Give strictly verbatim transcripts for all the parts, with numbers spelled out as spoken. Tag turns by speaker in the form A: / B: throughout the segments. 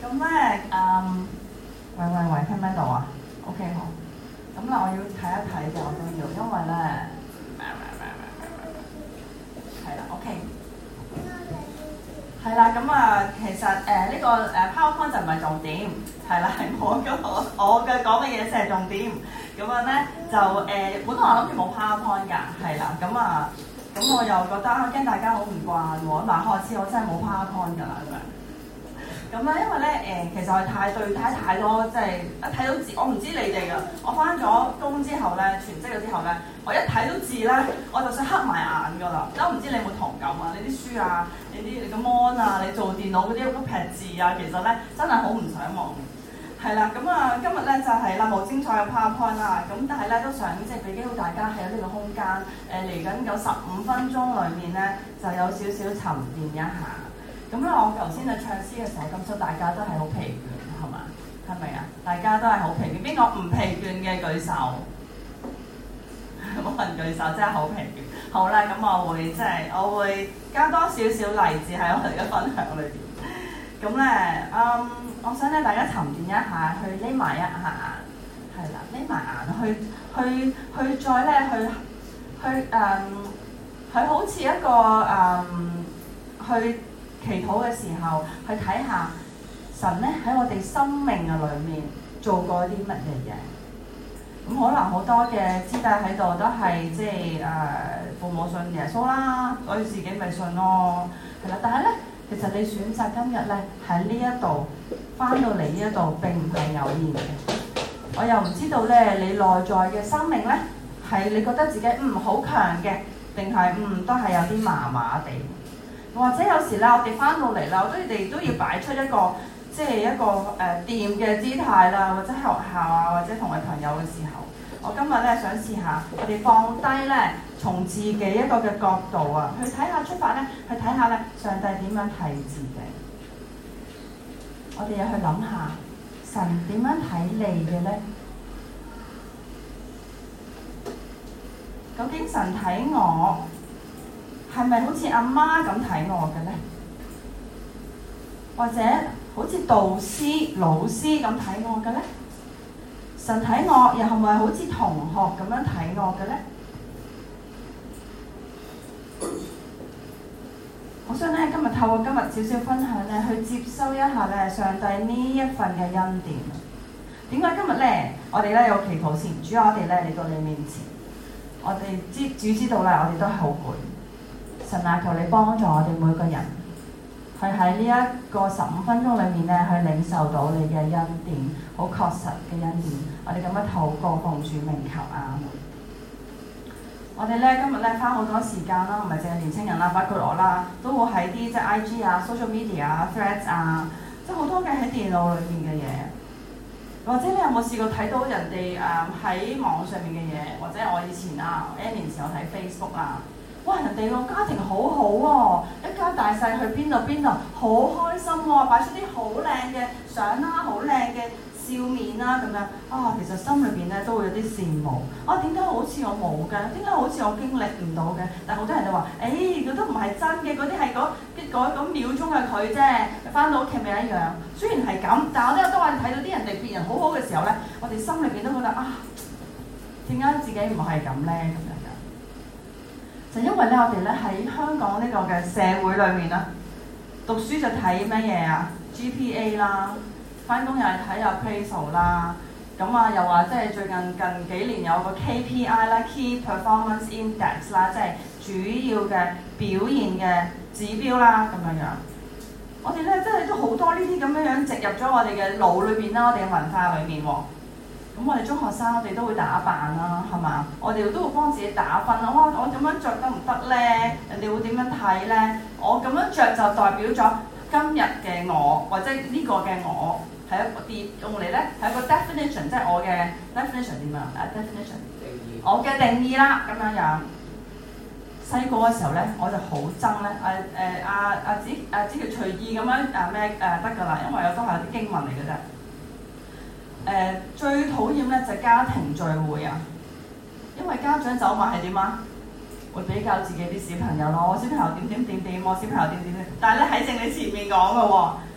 A: 咁咧，嗯，喂喂喂，聽唔聽到啊 ？OK 好。咁嗱，我要睇一睇嘅，我都要，因為咧，係啦 ，OK。係啦，咁啊，其實誒呢、呃這個誒 PowerPoint 就唔係重點，係啦，係我嘅我我嘅講嘅嘢先係重點。咁樣咧就誒、呃，本來我諗住冇 PowerPoint 㗎，係啦，咁啊，咁我又覺得驚大家好唔慣喎，嗱，開始我真係冇 PowerPoint 㗎啦，咁樣。咁咧，因為咧誒、呃，其實我係太對太太多，即係一睇到字，我唔知你哋㗎。我翻咗工之後咧，全職咗之後咧，我一睇到字咧，我就想黑埋眼㗎啦。都唔知你有冇同感啊？你啲書啊，你啲你個 mon 啊，你做電腦嗰啲嗰撇字啊，其實咧真係好唔想望。係啦，咁啊，今日咧就係、是、啦，冇精彩嘅 PowerPoint 啦。咁但係咧都想即係俾機會大家喺呢個空間，誒嚟緊有十五分鐘裏面咧，就有少少沉澱一下。咁咧，我頭先喺唱詩嘅時候，咁所以大家都係好疲倦，係嘛？係咪啊？大家都係好疲倦。邊個唔疲倦嘅舉手？冇人舉手，真係好疲倦。好啦，咁我會即係我會加多少少例子喺我哋嘅分享裏邊。咁咧，嗯，我想咧大家沉澱一下，去匿埋一下眼，係啦，匿埋眼，去去去再咧去去誒，佢、嗯、好似一個誒、嗯、去。祈禱嘅時候，去睇下神咧喺我哋生命嘅裏面做過啲乜嘢嘢。咁可能好多嘅肢體喺度都係即係誒、呃、父母信耶穌啦，所以自己咪信咯，係啦。但係咧，其實你選擇今日咧喺呢一度翻到嚟呢一度並唔係偶然嘅。我又唔知道咧，你內在嘅生命咧係你覺得自己唔好強嘅，定係嗯都係有啲麻麻地。或者有時咧，我哋翻到嚟啦，我都哋都要擺出一個即係一個誒掂嘅姿態啦，或者喺學校啊，或者同佢朋友嘅時候，我今日咧想試下，我哋放低咧，從自己一個嘅角度啊，去睇下出發咧，去睇下咧，上帝點樣睇自己。我哋又去諗下，神點樣睇你嘅咧？究竟神睇我？係咪好似阿媽咁睇我嘅咧？或者好似導師、老師咁睇我嘅咧？神睇我又係咪好似同學咁樣睇我嘅咧？我想咧今日透過今日少少分享咧，去接收一下咧上帝呢一份嘅恩典。點解今日咧我哋咧有祈禱先？主啊，我哋咧嚟到你面前，我哋知主知道啦，我哋都係好攰。神啊，求你幫助我哋每個人，去喺呢一個十五分鐘裏面咧，去領受到你嘅恩典，好確實嘅恩典。我哋咁樣禱告奉主名求啊！我哋咧今日咧花好多時間啦，唔係淨係年青人啦，包括我啦，都會喺啲即係 I G 啊、social media 啊、threads 啊，即係好多嘅喺電腦裏面嘅嘢。或者你有冇試過睇到人哋誒喺網上面嘅嘢？或者我以前啊，N 年前我睇 Facebook 啊。哇！人哋個家庭好好、啊、喎，一家大細去邊度邊度，好開心喎、啊，擺出啲好靚嘅相啦，好靚嘅笑面啦、啊，咁樣啊，其實心裏邊咧都會有啲羨慕。啊，點解好似我冇嘅？點解好似我經歷唔到嘅？但係好多人就話：誒、欸，佢都唔係真嘅，嗰啲係嗰嗰嗰秒鐘嘅佢啫。翻到屋企咪一樣。雖然係咁，但係我都當我睇到啲人哋別人好好嘅時候咧，我哋心裏邊都覺得啊，點解自己唔係咁咧？咁樣。就因為咧，我哋咧喺香港呢個嘅社會裏面啦，讀書就睇乜嘢啊 ？G P A 啦，翻工又係睇下 appraisal 啦，咁啊又話即係最近近幾年有個 K P I 啦 ，Key Performance Index 啦，即係主要嘅表現嘅指標啦，咁樣樣。我哋咧真係都好多呢啲咁樣樣植入咗我哋嘅腦裏邊啦，我哋嘅文化裏面喎。咁我哋中學生，我哋都會打扮啦，係嘛？我哋都會幫自己打分啦。哇！我咁樣着得唔得咧？人哋會點樣睇咧？我咁樣着就代表咗今日嘅我，或者呢個嘅我係一個啲用嚟咧，係一個 definition， 即係我嘅 definition 點樣啊 ？definition 定義，我嘅定義啦，咁樣樣。細個嘅時候咧，我就好憎咧，誒誒阿阿子阿子喬隨意咁樣啊咩誒得㗎啦，因為我都係有啲經文嚟嘅啫。誒、呃、最討厭咧就係家庭聚會啊，因為家長走埋係點啊？會比較自己啲小朋友咯，我小朋友點點點點，我小朋友點點點，但係咧喺正你前面講嘅喎，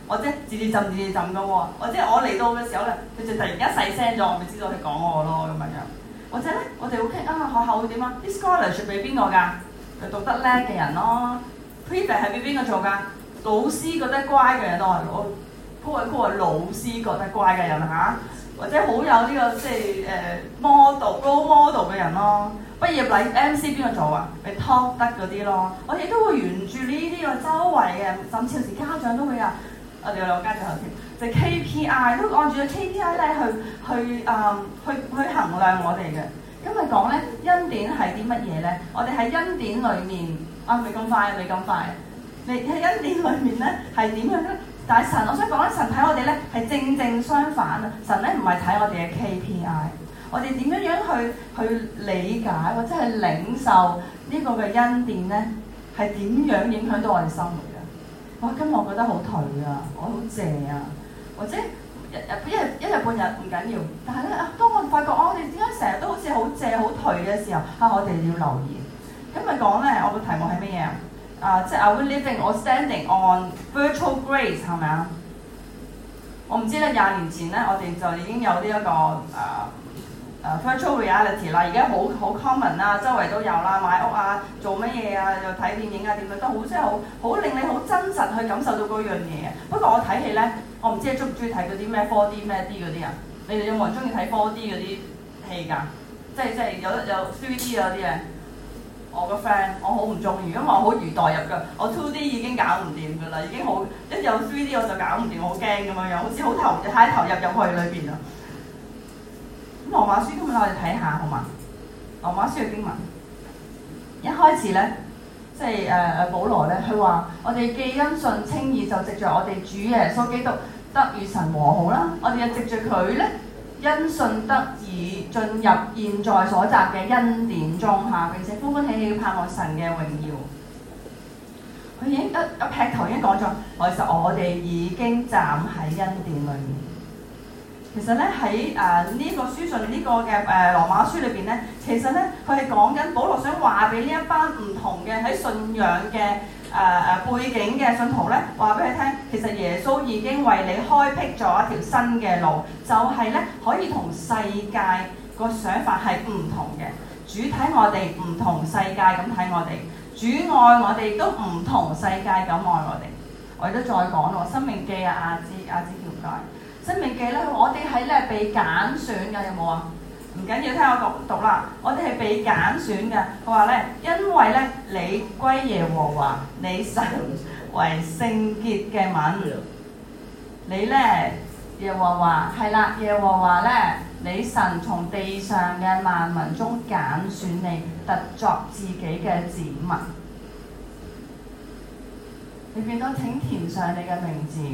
A: 或者字字浸字字浸嘅喎，或者我嚟到嘅時候咧，佢就突然間細聲咗，我咪知道佢講我咯咁樣樣。或者咧，我哋會傾啊，學校會點啊？啲 scholarship 俾邊個㗎？就讀得叻嘅人咯。prefect 係俾邊個做㗎？老師覺得乖嘅人咯，我鋪位鋪位老師覺得乖嘅人嚇、啊，或者好有呢、這個即係誒 model role model 嘅人咯。畢業禮 M C 邊個做啊？咪 talk 得嗰啲咯。我哋都會沿住呢啲個周圍嘅，甚至有時家長都會啊。我哋有兩個家長頭先，就 K P I 都按住個 K P I 咧去去誒、um, 去去衡量我哋嘅。今日講咧恩典係啲乜嘢咧？我哋喺恩典裏面啊，未咁快，未咁快。你喺恩典裏面咧係點樣咧？但係神，我想講咧，神睇我哋咧係正正相反啊！神咧唔係睇我哋嘅 K P I。我哋點樣樣去去理解或者係領受呢個嘅恩典咧，係點樣影響到我哋生活嘅？哇！今日我覺得好頹啊，我好謝啊，或者一日一日一日半日唔緊要，但係咧啊，當我發覺我哋點解成日都好似好謝好頹嘅時候，啊，我哋要留意。今日講咧，我個題目係乜嘢啊？啊，即係 Are we living or standing on virtual grace 係咪啊？我唔知咧，廿年前咧，我哋就已經有呢、這、一個啊。Uh, virtual reality 啦，而家好好 common 啦，周圍都有啦，買屋啊，做乜嘢啊，又睇電影啊，點樣都好，即係好好令你好真實去感受到嗰樣嘢。不過我睇戲咧，我唔知你中唔中意睇嗰啲咩 four D 咩 D 嗰啲啊？你哋有冇人中意睇 four D 嗰啲戲㗎？即係即係有有 three D 嗰啲嘅。我個 friend 我好唔中意，因為我好易代入㗎。我 two D 已經搞唔掂㗎啦，已經好一有 three D 我就搞唔掂，我好驚咁樣樣，好似好投太投入入去裏邊啊。咁羅馬書今日我哋睇下好嘛？羅馬書嘅經文一開始咧，即係誒誒保羅咧，佢話我哋既因信稱義，就藉著我哋主耶穌基督得與神和好啦。我哋又藉著佢咧，因信得以進入現在所集嘅恩典中下，並且歡歡喜喜盼望神嘅榮耀。佢已經一一劈頭已經講咗，其實我哋已經站喺恩典裏面。其實咧喺誒呢個書信呢個嘅誒羅馬書裏邊咧，其實咧佢係講緊保羅想話俾呢一班唔同嘅喺信仰嘅誒誒背景嘅信徒咧，話俾佢聽，其實耶穌已經為你開闢咗一條新嘅路，就係咧可以同世界個想法係唔同嘅。主睇我哋唔同世界咁睇我哋，主愛我哋都唔同世界咁愛我哋。我哋都再講咯，《申命記》啊，亞支亞支條街。申命記咧，我哋係咧被揀選嘅，有冇啊？唔緊要，聽我讀讀啦。我哋係被揀選嘅。佢話咧，因為咧你歸耶和華，你神為聖潔嘅民。你咧耶和華係啦，耶和華咧，你神從地上嘅萬民中揀選你，特作自己嘅子民。你見到請填上你嘅名字。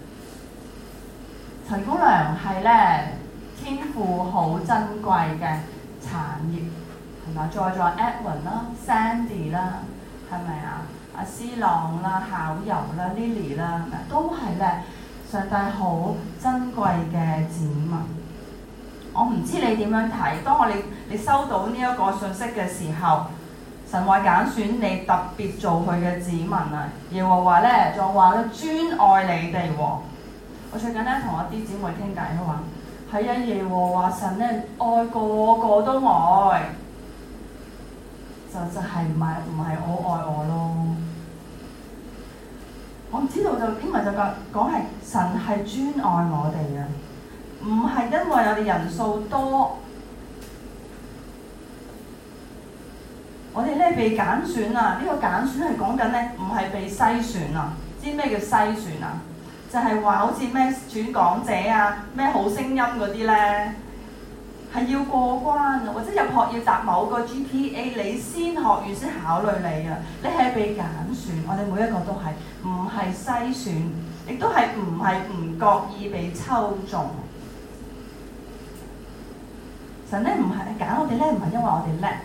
A: 陳姑娘係咧天父好珍貴嘅產業，係咪？再再 Edwin 啦、Sandy 啦，係咪啊？阿思朗啦、巧柔啦、Lily 啦，都係咧上帝好珍貴嘅子民。我唔知你點樣睇，當我哋你收到呢一個信息嘅時候，神話揀選你特別做佢嘅子民啊！耶和華咧就話咧專愛你哋喎。我最近咧同我啲姊妹傾偈，佢話係啊，耶和華神咧愛個個都愛，就就係唔係唔係我愛我咯。我唔知道就經文就講講係神係專愛我哋啊，唔係因為我哋人數多，我哋咧被揀選啊！呢、這個揀選係講緊咧，唔係被篩選啊。知咩叫篩選啊？就係話好似咩選港姐啊、咩好聲音嗰啲咧，係要過關啊，或者入學要達某個 G P A， 你先學院先考慮你啊。你係被揀選，我哋每一個都係，唔係篩選，亦都係唔係唔覺意被抽中。神咧唔係揀我哋咧，唔係因為我哋叻，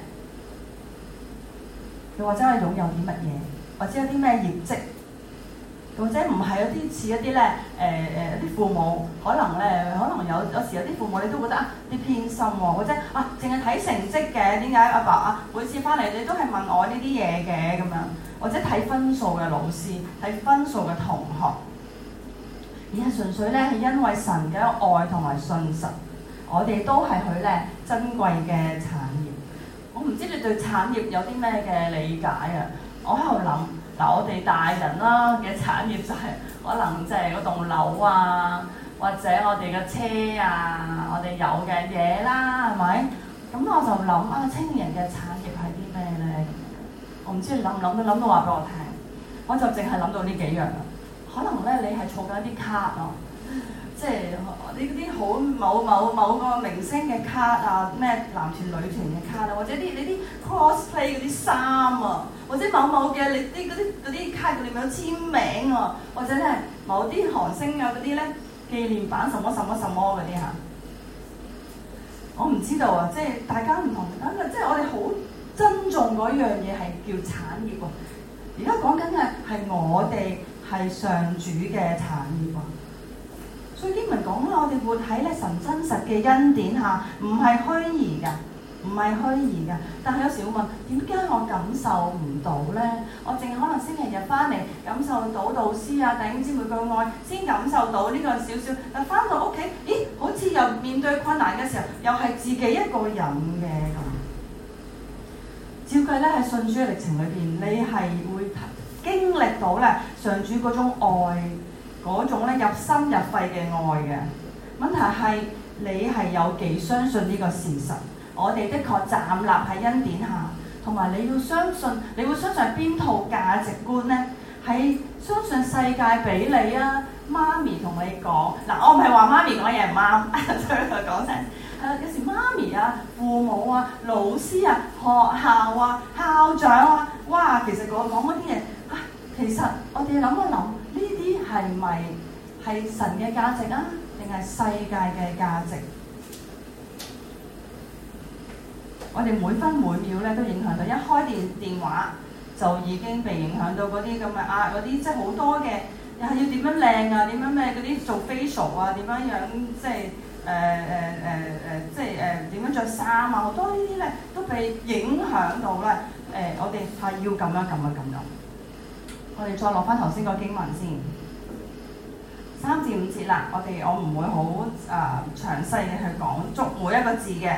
A: 又或者係擁有啲乜嘢，或者有啲咩業績。或者唔係有啲似一啲咧，誒誒有啲父母可能咧，可能有有時有啲父母你都覺得啊啲偏心喎，或者啊淨係睇成績嘅，點解阿爸啊每次翻嚟你都係問我呢啲嘢嘅咁樣，或者睇分數嘅老師，睇分數嘅同學。 而係純粹咧係因為神嘅愛同埋信實，我哋都係佢咧珍貴嘅產業。我唔知你對產業有啲咩嘅理解啊？我喺度諗嗱，我哋大人啦嘅產業就係可能即係嗰棟樓啊，或者我哋嘅車啊，我哋有嘅嘢啦，係咪？咁我就諗啊，青年人嘅產業係啲咩咧？我唔知你諗唔諗到，諗到話俾我聽。我就淨係諗到呢幾樣啦。可能咧你係儲緊一啲卡啊，即係呢啲好某某某個明星嘅卡啊，咩男團女團嘅卡啊，或者啲你啲 cosplay 嗰啲衫啊，或者某某嘅你啲嗰啲嗰啲卡裏面有簽名啊，或者咧某啲韓星啊嗰啲咧紀念版什麼什麼什麼嗰啲嚇。我唔知道啊，即係大家唔同，咁啊，即係我哋好珍重嗰樣嘢係叫產業喎。而家講緊嘅係我哋係上主嘅產業啊。所以經文講啦，我哋活喺咧神真實嘅恩典下，唔係虛擬㗎，唔係虛擬㗎。但係有時會問，點解我感受唔到咧？我淨係可能星期日翻嚟感受到導師啊、弟兄姊妹嘅愛，先感受到呢個少少。但翻到屋企，咦，好似又面對困難嘅時候，又係自己一個人嘅咁。照計咧喺信主嘅歷程裏邊，你係會經歷到咧上主嗰種愛。嗰種咧入心入肺嘅愛嘅問題係你係有幾相信呢個事實？我哋的確站立喺恩典下，同埋你要相信，你會相信邊套價值觀呢？係相信世界俾你啊！媽咪同你講嗱，我唔係話媽咪講嘢唔啱，所以佢講聲誒有時媽咪啊、父母啊、老師啊、學校啊、校長啊，哇！其實我講嗰啲嘢啊，其實我哋諗一諗。呢啲係咪係神嘅價值啊？定係世界嘅價值？我哋每分每秒咧都影響到，一開電電話就已經被影響到嗰啲咁嘅啊，嗰啲即係好多嘅，又係要點樣靚啊？點樣咩嗰啲做 facial 啊？點樣樣即係誒誒誒誒，即係誒點樣着衫啊？好多呢啲咧都被影響到咧。誒、呃，我哋係要咁樣咁樣咁樣。我哋再落翻頭先個經文先，三至五節啦。我哋我唔會好啊詳細嘅去講足每一個字嘅。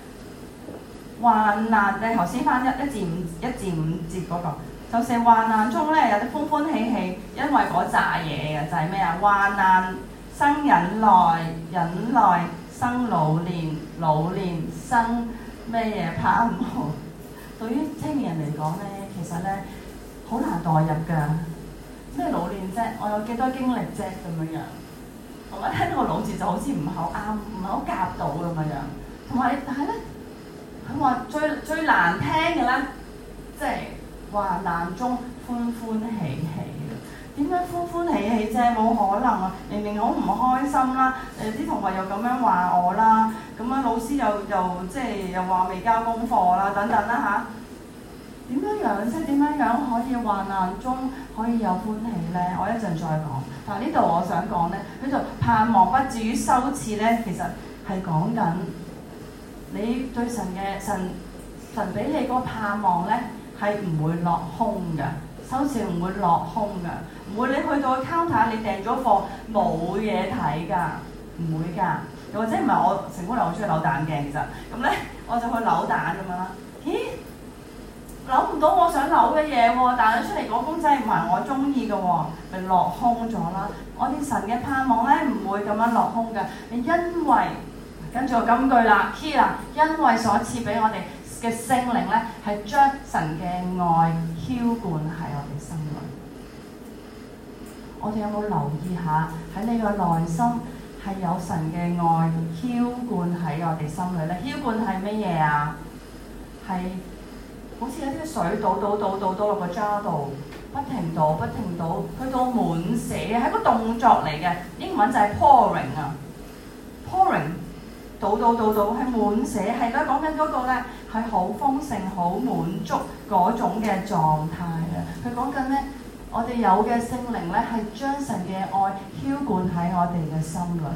A: 患難，你頭先翻一一至五一至五節嗰、那個，就是患難中咧有啲歡歡喜喜，因為嗰扎嘢嘅就係咩啊？患難生忍耐，忍耐生老練，老練生咩嘢盼望。對於青年人嚟講咧，其實咧。好難代入㗎，咩老練啫？我有幾多經歷啫咁樣樣，同埋聽到個老字就好似唔係好啱，唔係好夾到咁樣樣。同埋但係咧，佢話最最難聽嘅咧，即係患難中歡歡喜喜嘅。點解歡歡喜喜啫？冇可能啊！明明好唔開心啦，誒啲同學又咁樣話我啦，咁樣老師又又即係又話未交功課啦，等等啦嚇。點樣樣即係點樣樣可以患難中可以有歡喜咧？我一陣再講。但係呢度我想講咧，佢就盼望不至於羞恥咧，其實係講緊你對神嘅神神俾你嗰個盼望咧係唔會落空㗎，羞恥唔會落空㗎，唔會你去到 counter 你訂咗貨冇嘢睇㗎，唔會㗎。又或者唔係我成功嚟，我中意扭蛋嘅其實，咁咧我就去扭蛋咁樣啦。咦？扭唔到我想扭嘅嘢喎，但係出嚟嗰公仔唔係我中意嘅喎，咪落空咗啦。我哋神嘅盼望咧唔會咁樣落空嘅，因為跟住我金句啦 key 啦，因為所賜俾我哋嘅聖靈咧係將神嘅愛澆灌喺我哋心裏。我哋有冇留意下喺你個內心係有神嘅愛澆灌喺我哋心裏咧？澆灌係乜嘢啊？係好似一啲水倒倒倒倒倒落個 jar 度，不停倒不停倒，去到滿瀉，係個動作嚟嘅。英文就係 pouring 啊 ，pouring 倒倒倒倒係滿瀉，係啦，講緊嗰個咧係好豐盛、好滿足嗰種嘅狀態啊。佢講緊咧，我哋有嘅聖靈咧係將神嘅愛澆灌喺我哋嘅心裏。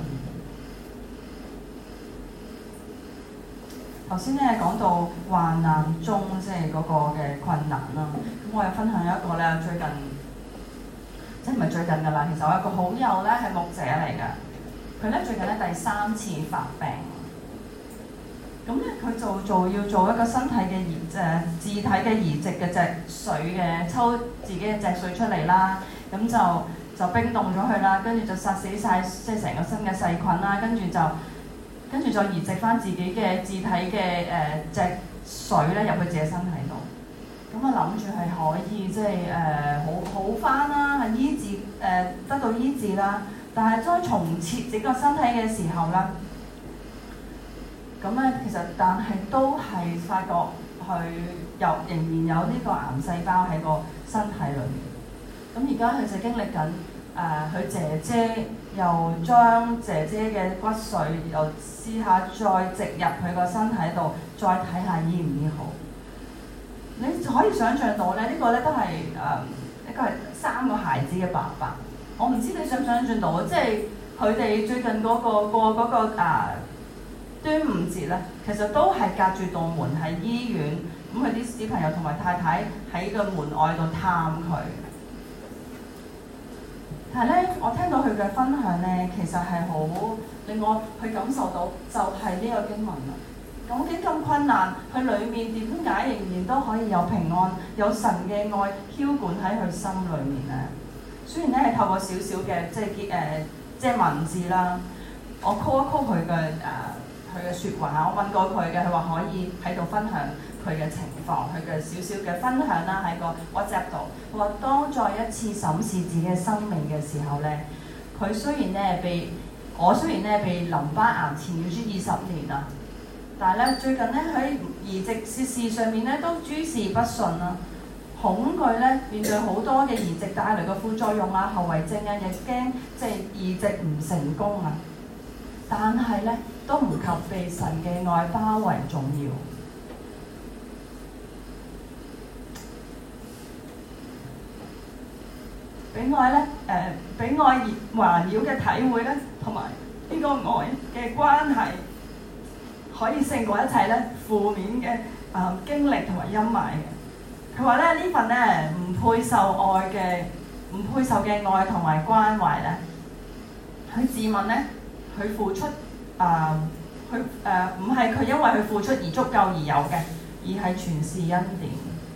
A: 頭先咧講到患難中，即係嗰個嘅困難啦。咁我又分享一個咧，最近即係唔係最近㗎啦。其實我有個好友咧係牧者嚟㗎，佢咧最近咧第三次發病。咁咧佢就做要做一個身體嘅移誒自體嘅移植嘅脊髓嘅，抽自己嘅脊髓出嚟啦，咁就就冰凍咗佢啦，跟住就殺死晒即係成個身嘅細菌啦，跟住就跟住再移植翻自己嘅自體嘅誒脊髓咧入去自己身體度，咁啊諗住係可以即係誒好好翻啦，係醫治誒、呃、得到醫治啦，但係再重設整個身體嘅時候咧。咁咧，其實但係都係發覺佢又仍然有呢個癌細胞喺個身體裏面。咁而家佢就經歷緊誒，佢、呃、姐姐又將姐姐嘅骨髓又試下再植入佢個身體度，再睇下醫唔醫好。你就可以想像到咧，呢、這個咧都係誒、呃、一個係三個孩子嘅爸爸。我唔知你想唔想像到，即係佢哋最近嗰、那個過嗰、那個啊。端午節咧，其實都係隔住道門喺醫院，咁佢啲小朋友同埋太太喺個門外度探佢。但係咧，我聽到佢嘅分享咧，其實係好令我去感受到，就係呢個經文啦。究竟咁困難，佢裡面點解仍然都可以有平安，有神嘅愛澆灌喺佢心裏面咧？雖然咧係透過少少嘅即係結誒即係文字啦，我 call 一 call 佢嘅誒。呃佢嘅説話，我問過佢嘅，佢話可以喺度分享佢嘅情況，佢嘅少少嘅分享啦，喺個 WhatsApp 度。佢話當再一次審視自己嘅生命嘅時候咧，佢雖然咧被我雖然咧被淋巴癌纏繞住二十年啦，但係咧最近咧喺移植事事上面咧都諸事不順啦，恐懼咧面對好多嘅移植帶來嘅副作用啊、後遺症啊，亦驚即係移植唔成功啊，但係咧，都唔及被神嘅愛包圍重要。俾愛咧，誒，俾愛環繞嘅體會咧，同埋呢個愛嘅關係，可以勝過一切咧負面嘅誒、呃、經歷同埋陰霾嘅。佢話咧呢份咧唔配受愛嘅，唔配受嘅愛同埋關懷咧，佢自問咧，佢付出。啊！佢誒唔係佢因為佢付出而足夠而有嘅，而係全是恩典。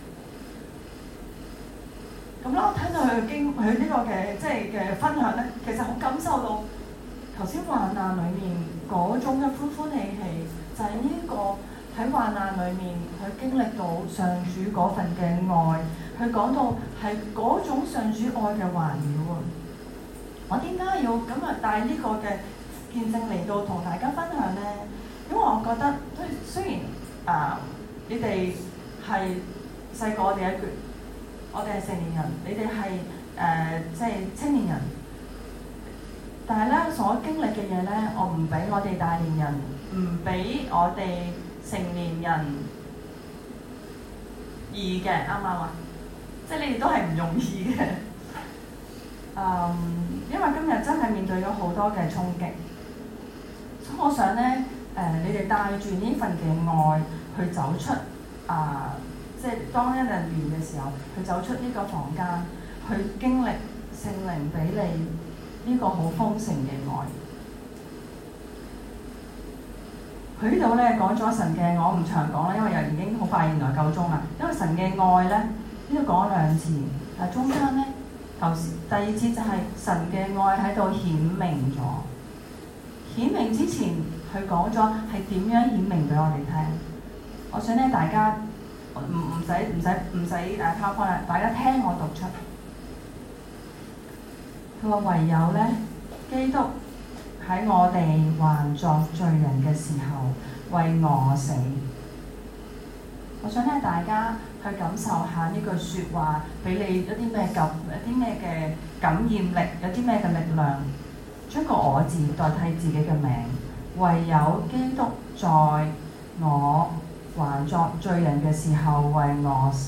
A: 咁啦，我聽到佢嘅經，佢呢個嘅即係嘅分享咧，其實好感受到頭先患難裡面嗰種嘅歡歡喜喜，就係、是、呢個喺患難裡面佢經歷到上主嗰份嘅愛，佢講到係嗰種上主愛嘅環繞啊！我點解要咁啊帶呢個嘅見證嚟到同大家分享呢？因為我覺得，雖然啊、呃，你哋係細過我哋一橛，我哋係成年人，你哋係誒即係青年人，但係咧所經歷嘅嘢咧，我唔俾我哋大年人，唔俾我哋成年人易嘅，啱唔啱啊？即係你哋都係唔容易嘅，嗯，因為今日真係面對咗好多嘅衝擊。我想咧，誒、呃，你哋帶住呢份嘅愛去走出啊、呃，即係當一日完嘅時候，去走出呢個房間，去經歷聖靈俾你呢個好豐盛嘅愛。佢呢度咧講咗神嘅愛，我唔長講啦，因為又已經好快，原來夠鐘啦。因為神嘅愛咧，呢度講咗兩次，但中間咧，頭先第二次就係神嘅愛喺度顯明咗。顯明之前，佢講咗係點樣顯明俾我哋聽。我想咧，大家唔唔使唔使唔使誒拋開啦，大家聽我讀出。佢話唯有咧，基督喺我哋還作罪人嘅時候為我死。我想咧，大家去感受下呢句説話，俾你一啲咩感，一啲咩嘅感染力，有啲咩嘅力量。將個我字代替自己嘅名，唯有基督在我還作罪人嘅時候為我死。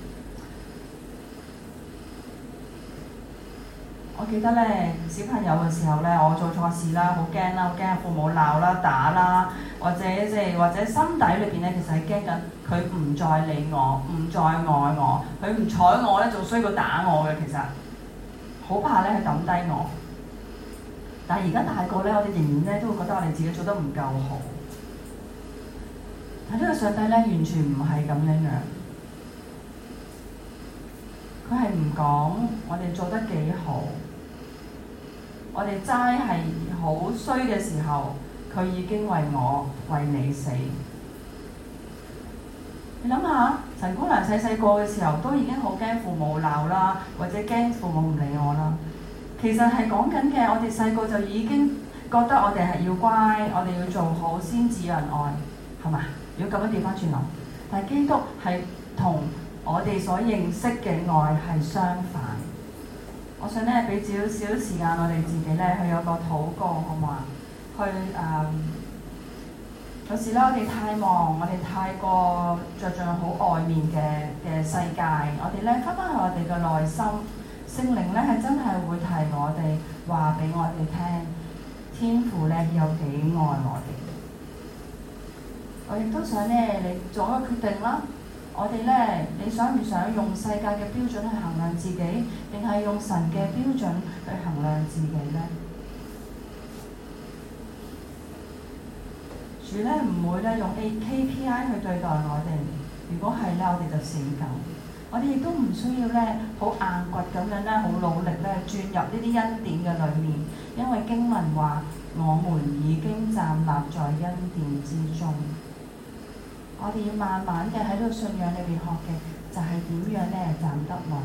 A: 我記得咧，小朋友嘅時候咧，我做錯事啦，好驚啦，好驚父母鬧啦、打啦，或者即係或者心底裏邊咧，其實係驚緊佢唔再理我，唔再愛我，佢唔睬我咧，仲衰過打我嘅，其實。 好怕咧去抌低我。但係而家大個咧，我哋仍然咧都會覺得我哋自己做得唔夠好。但係呢個上帝咧完全唔係咁樣樣，佢係唔講我哋做得幾好，我哋齋係好衰嘅時候，佢已經為我為你死。你諗下，陳姑娘細細個嘅時候都已經好驚父母鬧啦，或者驚父母唔理我啦。其實係講緊嘅，我哋細個就已經覺得我哋係要乖，我哋要做好先至有人愛，係嘛？如果咁樣調翻轉諗，但係基督係同我哋所認識嘅愛係相反。我想咧俾少少時間我哋自己咧去有個禱告，好唔好啊？去誒。嗯有時咧，我哋太忙，我哋太過着重好外面嘅嘅世界，我哋咧翻返去我哋嘅內心，聖靈咧係真係會提我哋話俾我哋聽，天父咧有幾愛我哋。我亦都想咧，你做一個決定啦。我哋咧，你想唔想用世界嘅標準去衡量自己，定係用神嘅標準去衡量自己咧？主咧唔會咧用 K P I 去對待我哋，如果係咧，我哋就死梗。我哋亦都唔需要咧好硬掘咁樣咧，好努力咧轉入呢啲恩典嘅裏面，因為經文話我們已經站立在恩典之中。我哋要慢慢嘅喺呢個信仰裏邊學嘅，就係點樣咧站得穩。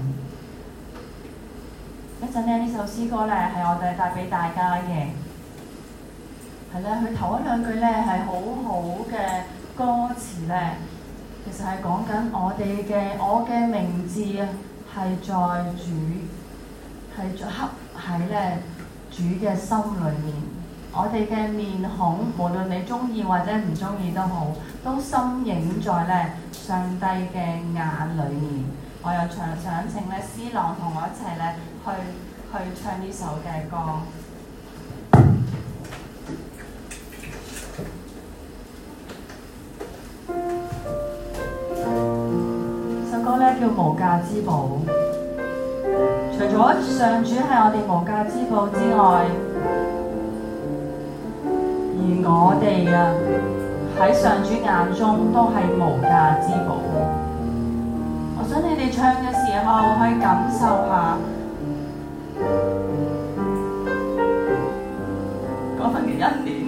A: 一陣咧呢首詩歌咧係我哋帶俾大家嘅。係咧，佢頭一兩句咧係好好嘅歌詞咧，其實係講緊我哋嘅我嘅名字啊，係在主，係刻喺咧主嘅心裏面。我哋嘅面孔，無論你中意或者唔中意都好，都深影在咧上帝嘅眼裏面。我又想想請咧思朗同我一齊咧去去唱呢首嘅歌。歌咧叫無價之寶。除咗上主係我哋無價之寶之外，而我哋啊喺上主眼中都係無價之寶。我想你哋唱嘅時候去感受下嗰份嘅恩典。